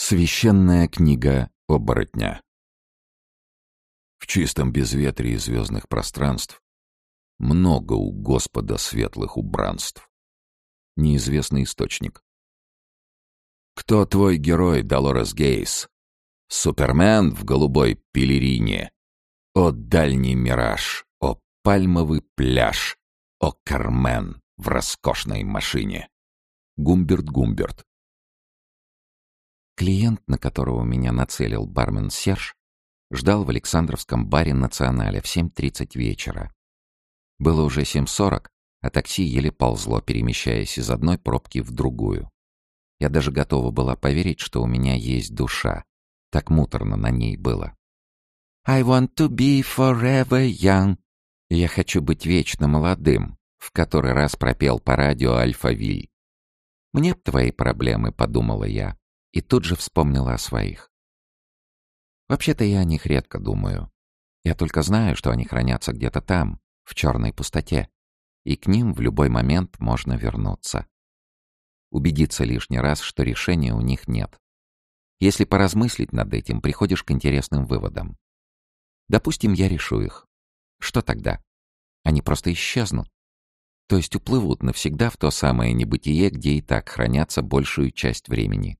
Священная книга оборотня. В чистом безветрии звездных пространств много у Господа светлых убранств. Неизвестный источник. Кто твой герой, Долорес Гейс? Супермен в голубой пелерине. О дальний мираж, о пальмовый пляж, о Кармен в роскошной машине. Гумберт. Клиент, на которого меня нацелил бармен Серж, ждал в Александровском баре «Националя» в 7:30 вечера. Было уже 7:40, а такси еле ползло, перемещаясь из одной пробки в другую. Я даже готова была поверить, что у меня есть душа. Так муторно на ней было. «I want to be forever young». «Я хочу быть вечно молодым», в который раз пропел по радио Альфавиль. «Мне б твои проблемы», — подумала я. И тут же вспомнила о своих. Вообще-то я о них редко думаю. Я только знаю, что они хранятся где-то там, в черной пустоте, и к ним в любой момент можно вернуться. Убедиться лишний раз, что решения у них нет. Если поразмыслить над этим, приходишь к интересным выводам. Допустим, я решу их. Что тогда? Они просто исчезнут. То есть уплывут навсегда в то самое небытие, где и так хранятся большую часть времени.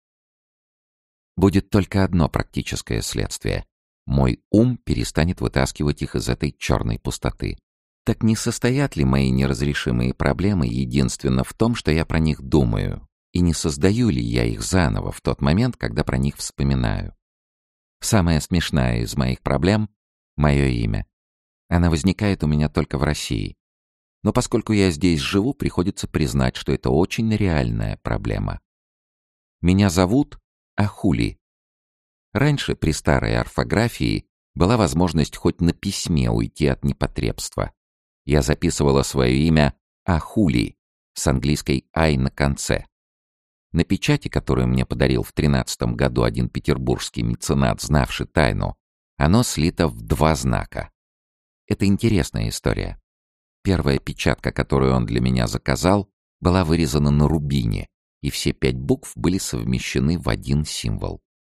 Будет только одно практическое следствие. Мой ум перестанет вытаскивать их из этой черной пустоты. Так не состоят ли мои неразрешимые проблемы единственно в том, что я про них думаю, и не создаю ли я их заново в тот момент, когда про них вспоминаю? Самая смешная из моих проблем — мое имя. Она возникает у меня только в России. Но поскольку я здесь живу, приходится признать, что это очень реальная проблема. Меня зовут Ахули. Раньше при старой орфографии была возможность хоть на письме уйти от непотребства. Я записывала свое имя Ахули с английской «ай» на конце. На печати, которую мне подарил в 13 году один петербургский меценат, знавший тайну, оно слито в 2 знака. Это интересная история. Первая печатка, которую он для меня заказал, была вырезана на рубине, и все 5 букв были совмещены в один символ.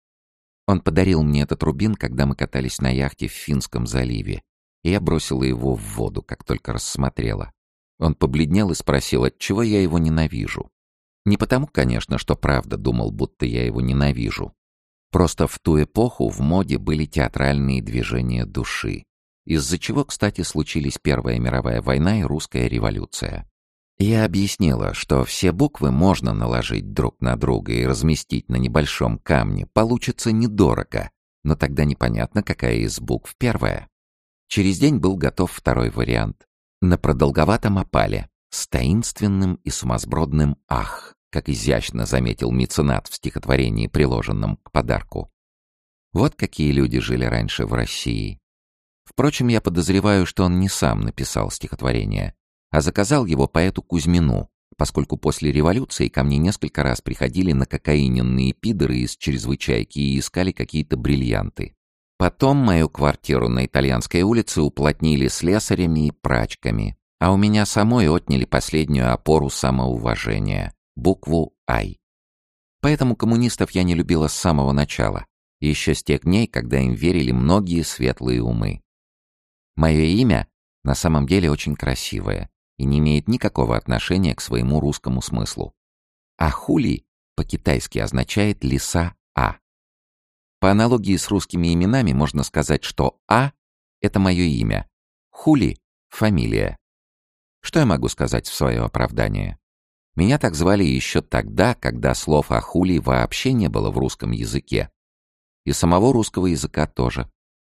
Он подарил мне этот рубин, когда мы катались на яхте в Финском заливе, и я бросила его в воду, как только рассмотрела. Он побледнел и спросил, отчего я его ненавижу. Не потому, конечно, что правда думал, будто я его ненавижу. Просто в ту эпоху в моде были театральные движения души, из-за чего, кстати, случились Первая мировая война и Русская революция. Я объяснила, что все буквы можно наложить друг на друга и разместить на небольшом камне. Получится недорого, но тогда непонятно, какая из букв первая. Через день был готов второй вариант. На продолговатом опале, с таинственным и сумасбродным «ах», как изящно заметил меценат в стихотворении, приложенном к подарку. Вот какие люди жили раньше в России. Впрочем, я подозреваю, что он не сам написал стихотворение, а заказал его поэту Кузьмину, поскольку после революции ко мне несколько раз приходили накокаиненные пидоры из чрезвычайки и искали какие-то бриллианты. Потом мою квартиру на Итальянской улице уплотнили слесарями и прачками, а у меня самой отняли последнюю опору самоуважения — букву «Ай». Поэтому коммунистов я не любила с самого начала, еще с тех дней, когда им верили многие светлые умы. Мое имя на самом деле очень красивое и не имеет никакого отношения к своему русскому смыслу. Ахули по-китайски означает «лиса А». По аналогии с русскими именами можно сказать, что А — это мое имя, Хули — фамилия. Что я могу сказать в свое оправдание? Меня так звали еще тогда, когда слов Ахули вообще не было в русском языке. И самого русского языка тоже.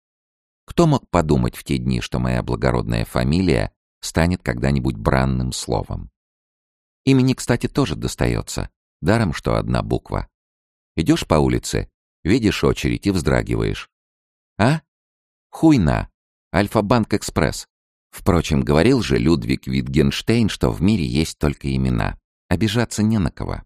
Кто мог подумать в те дни, что моя благородная фамилия станет когда-нибудь бранным словом? Имени, кстати, тоже достается, даром, что одна буква. Идешь по улице, видишь очередь и вздрагиваешь. А? Хуйна. Альфа-Банк-Экспресс. Впрочем, говорил же Людвиг Витгенштейн, что в мире есть только имена. Обижаться не на кого.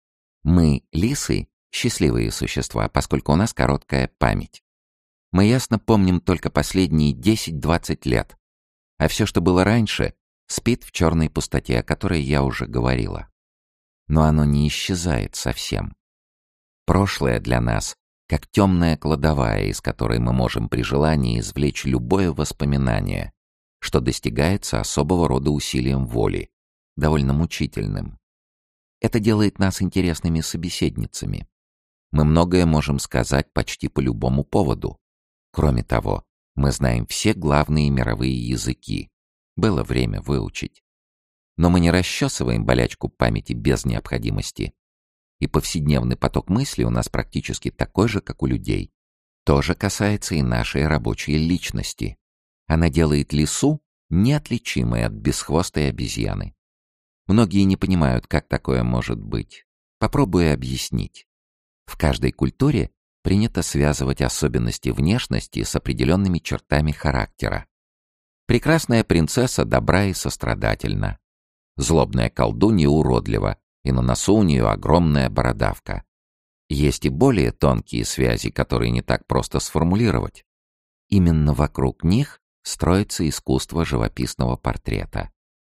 Мы, лисы, счастливые существа, поскольку у нас короткая память. Мы ясно помним только последние 10-20 лет. А все, что было раньше, спит в черной пустоте, о которой я уже говорила. Но оно не исчезает совсем. Прошлое для нас как темная кладовая, из которой мы можем при желании извлечь любое воспоминание, что достигается особого рода усилием воли, довольно мучительным. Это делает нас интересными собеседницами. Мы многое можем сказать почти по любому поводу. Кроме того, мы знаем все главные мировые языки. Было время выучить. Но мы не расчесываем болячку памяти без необходимости. И повседневный поток мысли у нас практически такой же, как у людей. То же касается и нашей рабочей личности. Она делает лису неотличимой от бесхвостой обезьяны. Многие не понимают, как такое может быть. Попробую объяснить. В каждой культуре принято связывать особенности внешности с определенными чертами характера. Прекрасная принцесса добра и сострадательна. Злобная колдунья уродлива, и на носу у нее огромная бородавка. Есть и более тонкие связи, которые не так просто сформулировать. Именно вокруг них строится искусство живописного портрета.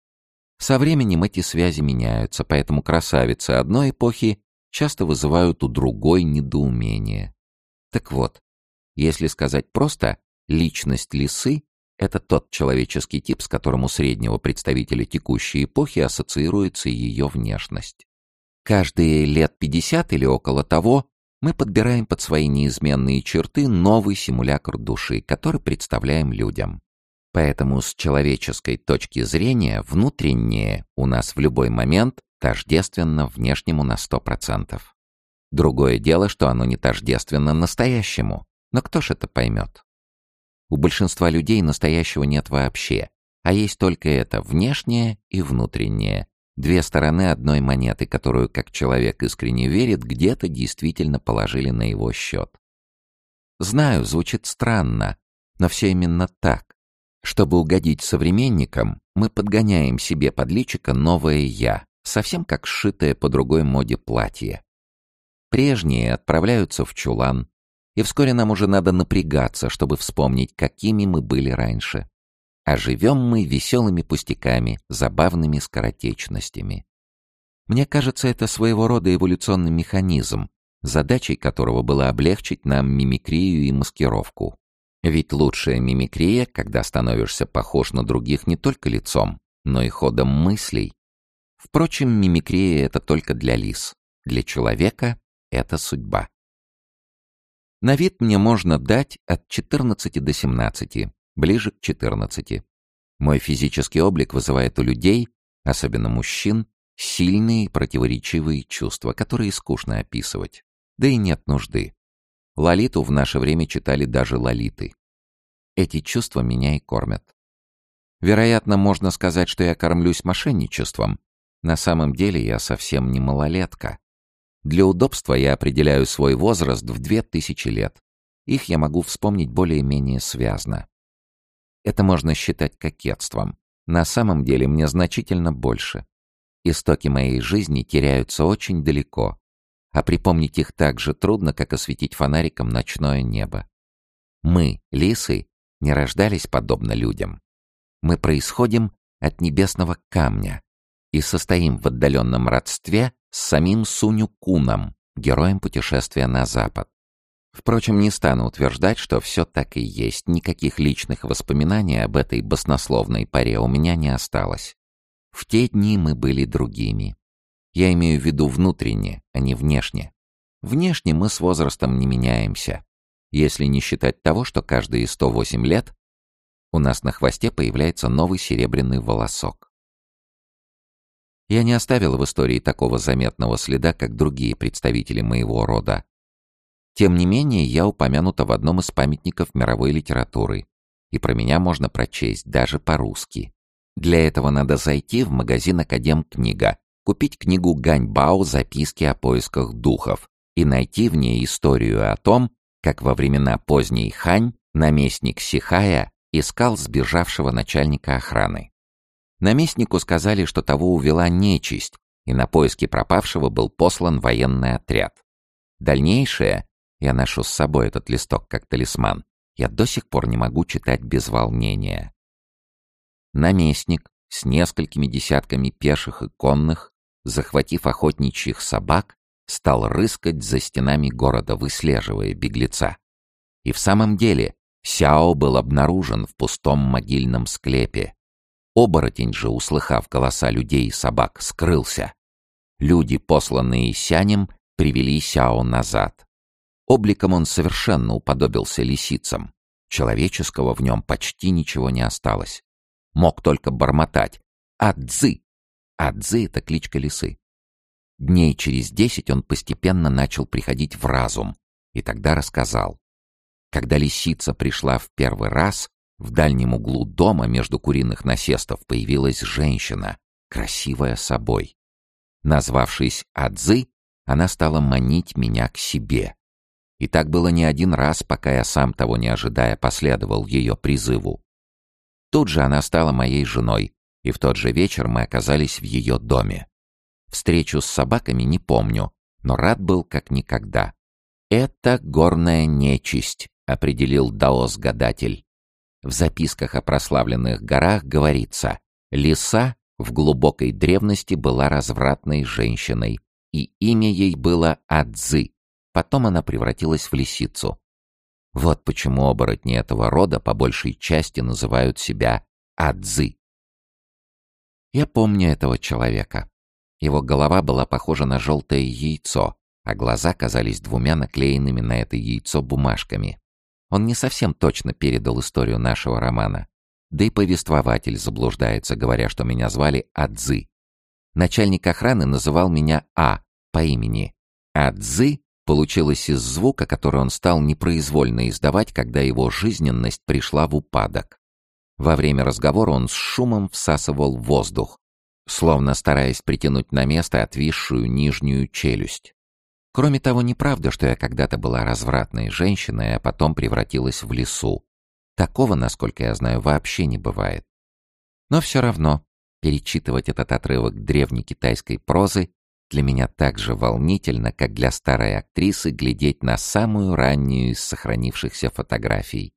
Со временем эти связи меняются, поэтому красавицы одной эпохи часто вызывают у другой недоумение. Так вот, если сказать просто, личность лисы — это тот человеческий тип, с которым у среднего представителя текущей эпохи ассоциируется ее внешность. Каждые лет 50 или около того мы подбираем под свои неизменные черты новый симулякр души, который представляем людям. Поэтому с человеческой точки зрения внутреннее у нас в любой момент тождественно внешнему на 100%. Другое дело, что оно не тождественно настоящему, но кто ж это поймет? У большинства людей настоящего нет вообще, а есть только это внешнее и внутреннее, две стороны одной монеты, которую, как человек искренне верит, где-то действительно положили на его счет. Знаю, звучит странно, но все именно так. Чтобы угодить современникам, мы подгоняем себе под личико новое «я», совсем как сшитое по другой моде платье. Прежние отправляются в чулан, и вскоре нам уже надо напрягаться, чтобы вспомнить, какими мы были раньше. А живем мы веселыми пустяками, забавными скоротечностями. Мне кажется, это своего рода эволюционный механизм, задачей которого было облегчить нам мимикрию и маскировку. Ведь лучшая мимикрия, когда становишься похож на других не только лицом, но и ходом мыслей. Впрочем, мимикрия — это только для лис. Для человека — это судьба. На вид мне можно дать от 14 до 17, ближе к 14. Мой физический облик вызывает у людей, особенно мужчин, сильные и противоречивые чувства, которые скучно описывать. Да и нет нужды. Лолиту в наше время читали даже лолиты. Эти чувства меня и кормят. Вероятно, можно сказать, что я кормлюсь мошенничеством. На самом деле я совсем не малолетка. Для удобства я определяю свой возраст в 2000 лет. Их я могу вспомнить более-менее связно. Это можно считать кокетством. На самом деле мне значительно больше. Истоки моей жизни теряются очень далеко, а припомнить их так же трудно, как осветить фонариком ночное небо. Мы, лисы, не рождались подобно людям. Мы происходим от небесного камня и состоим в отдаленном родстве с самим Сунь-Куном, героем путешествия на запад. Впрочем, не стану утверждать, что все так и есть. Никаких личных воспоминаний об этой баснословной паре у меня не осталось. В те дни мы были другими. Я имею в виду внутренне, а не внешне. Внешне мы с возрастом не меняемся. Если не считать того, что каждые 108 лет у нас на хвосте появляется новый серебряный волосок. Я не оставил в истории такого заметного следа, как другие представители моего рода. Тем не менее, я упомянута в одном из памятников мировой литературы, и про меня можно прочесть даже по-русски. Для этого надо зайти в магазин «Академ-книга», купить книгу Ганьбао «Записки о поисках духов» и найти в ней историю о том, как во времена поздней Хань наместник Сихая искал сбежавшего начальника охраны. Наместнику сказали, что того увела нечисть, и на поиски пропавшего был послан военный отряд. Дальнейшее, я ношу с собой этот листок как талисман, я до сих пор не могу читать без волнения. Наместник с несколькими десятками пеших и конных, захватив охотничьих собак, стал рыскать за стенами города, выслеживая беглеца. И в самом деле Сяо был обнаружен в пустом могильном склепе. Оборотень же, услыхав голоса людей и собак, скрылся. Люди, посланные Сянем, привели Сяо назад. Обликом он совершенно уподобился лисицам. Человеческого в нем почти ничего не осталось. Мог только бормотать «Адзы!». Адзы — это кличка лисы. Дней через 10 он постепенно начал приходить в разум, и тогда рассказал. Когда лисица пришла в первый раз, в дальнем углу дома между куриных насестов появилась женщина, красивая собой. Назвавшись Адзы, она стала манить меня к себе. И так было не один раз, пока я сам, того не ожидая, последовал ее призыву. Тут же она стала моей женой, и в тот же вечер мы оказались в ее доме. Встречу с собаками не помню, но рад был как никогда. «Это горная нечисть», — определил даос-гадатель. В записках о прославленных горах говорится: «Лиса в глубокой древности была развратной женщиной, и имя ей было Адзы. Потом она превратилась в лисицу». Вот почему оборотни этого рода по большей части называют себя Адзы. Я помню этого человека. Его голова была похожа на желтое яйцо, а глаза казались двумя наклеенными на это яйцо бумажками. Он не совсем точно передал историю нашего романа. Да и повествователь заблуждается, говоря, что меня звали Адзы. Начальник охраны называл меня А по имени. Адзы получилось из звука, который он стал непроизвольно издавать, когда его жизненность пришла в упадок. Во время разговора он с шумом всасывал воздух, словно стараясь притянуть на место отвисшую нижнюю челюсть. Кроме того, неправда, что я когда-то была развратной женщиной, а потом превратилась в лису. Такого, насколько я знаю, вообще не бывает. Но все равно перечитывать этот отрывок древней китайской прозы для меня так же волнительно, как для старой актрисы глядеть на самую раннюю из сохранившихся фотографий.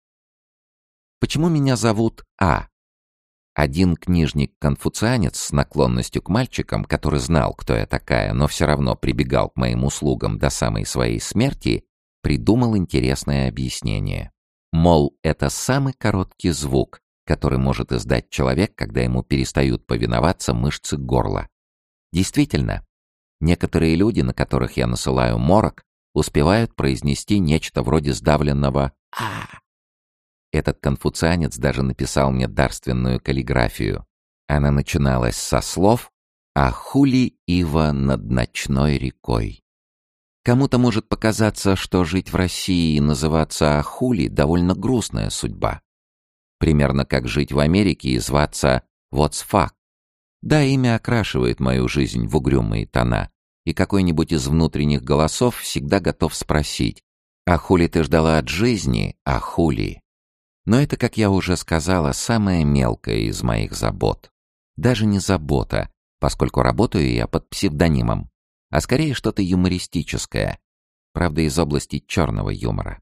Почему меня зовут А? Один книжник-конфуцианец с наклонностью к мальчикам, который знал, кто я такая, но все равно прибегал к моим услугам до самой своей смерти, придумал интересное объяснение. Мол, это самый короткий звук, который может издать человек, когда ему перестают повиноваться мышцы горла. Действительно, некоторые люди, на которых я насылаю морок, успевают произнести нечто вроде сдавленного «а». Этот конфуцианец даже написал мне дарственную каллиграфию. Она начиналась со слов «Ахули ива над ночной рекой». Кому-то может показаться, что жить в России и называться Ахули — довольно грустная судьба. Примерно как жить в Америке и зваться «What's fuck?». Да, имя окрашивает мою жизнь в угрюмые тона, и какой-нибудь из внутренних голосов всегда готов спросить: «А хули ты ждала от жизни, Ахули?». Но это, как я уже сказала, самая мелкая из моих забот. Даже не забота, поскольку работаю я под псевдонимом, а скорее что-то юмористическое, правда, из области черного юмора.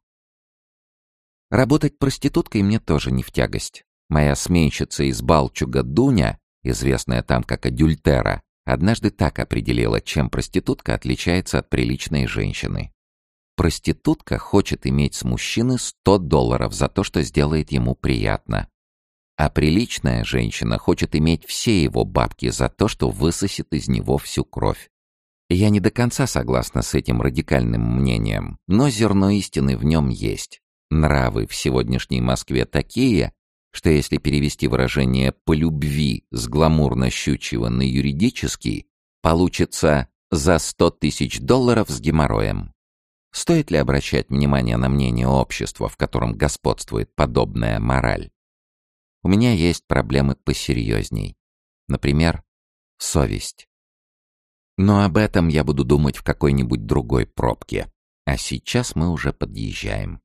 Работать проституткой мне тоже не в тягость. Моя сменщица из Балчуга Дуня, известная там как Адюльтера, однажды так определила, чем проститутка отличается от приличной женщины. Проститутка хочет иметь с мужчины $100 за то, что сделает ему приятно. А приличная женщина хочет иметь все его бабки за то, что высосет из него всю кровь. Я не до конца согласна с этим радикальным мнением, но зерно истины в нем есть. Нравы в сегодняшней Москве такие, что если перевести выражение «по любви» с гламурно-щучьего на юридический, получится «за $100 000 с геморроем». Стоит ли обращать внимание на мнение общества, в котором господствует подобная мораль? У меня есть проблемы посерьезней. Например, совесть. Но об этом я буду думать в какой-нибудь другой пробке. А сейчас мы уже подъезжаем.